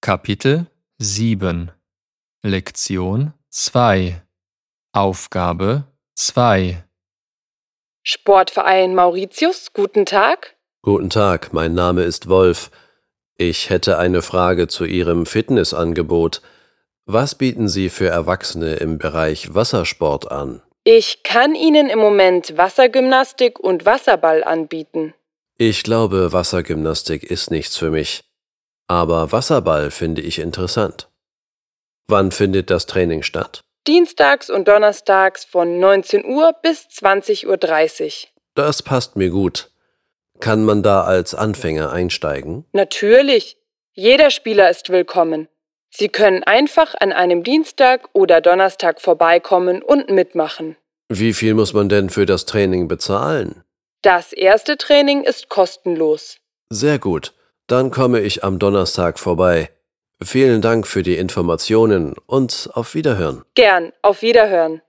Kapitel 7 Lektion 2 Aufgabe 2 Sportverein Mauritius, guten Tag. Guten Tag, mein Name ist Wolf. Ich hätte eine Frage zu Ihrem Fitnessangebot. Was bieten Sie für Erwachsene im Bereich Wassersport an? Ich kann Ihnen im Moment Wassergymnastik und Wasserball anbieten. Ich glaube, Wassergymnastik ist nichts für mich. Aber Wasserball finde ich interessant. Wann findet das Training statt? Dienstags und donnerstags von 19 Uhr bis 20:30 Uhr. Das passt mir gut. Kann man da als Anfänger einsteigen? Natürlich, jeder Spieler ist willkommen. Sie können einfach an einem Dienstag oder Donnerstag vorbeikommen und mitmachen. Wie viel muss man denn für das Training bezahlen? Das erste Training ist kostenlos. Sehr gut, dann komme ich am Donnerstag vorbei. Vielen Dank für die Informationen und auf Wiederhören. Gern, auf Wiederhören.